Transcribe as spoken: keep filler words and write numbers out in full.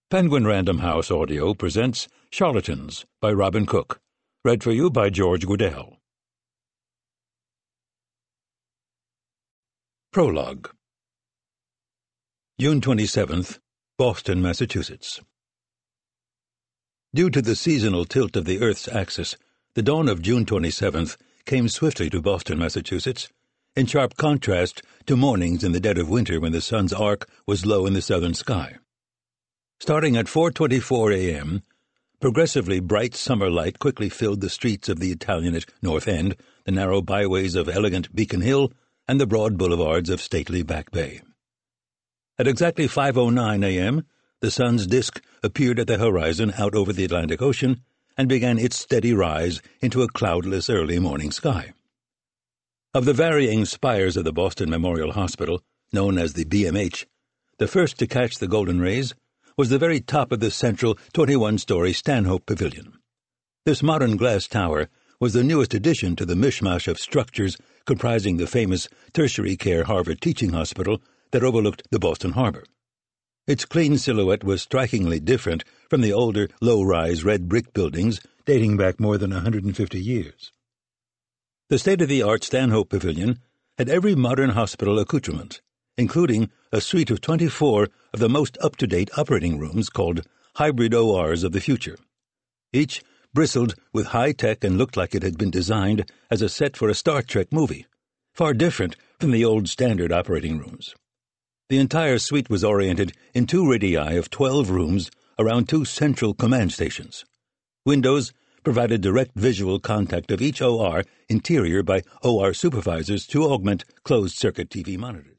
Penguin Random House Audio presents Charlatans by Robin Cook, read for you by George Goodell. Prologue. June twenty-seventh, Boston, Massachusetts. Due to the seasonal tilt of the Earth's axis, the dawn of June twenty-seventh came swiftly to Boston, Massachusetts, in sharp contrast to mornings in the dead of winter when the sun's arc was low in the southern sky. Starting at four twenty-four a.m., progressively bright summer light quickly filled the streets of the Italianate North End, the narrow byways of elegant Beacon Hill, and the broad boulevards of stately Back Bay. At exactly five oh nine a.m., the sun's disk appeared at the horizon out over the Atlantic Ocean and began its steady rise into a cloudless early morning sky. Of the varying spires of the Boston Memorial Hospital, known as the B M H, the first to catch the golden rays was the very top of the central twenty-one-story Stanhope Pavilion. This modern glass tower was the newest addition to the mishmash of structures comprising the famous tertiary care Harvard Teaching Hospital that overlooked the Boston Harbor. Its clean silhouette was strikingly different from the older, low-rise red brick buildings dating back more than one hundred fifty years. The state-of-the-art Stanhope Pavilion had every modern hospital accoutrement, including a suite of twenty-four of the most up-to-date operating rooms called hybrid O Rs of the future. Each bristled with high-tech and looked like it had been designed as a set for a Star Trek movie, far different from the old standard operating rooms. The entire suite was oriented in two radii of twelve rooms around two central command stations. Windows provided direct visual contact of each O R interior by O R supervisors to augment closed-circuit T V monitors.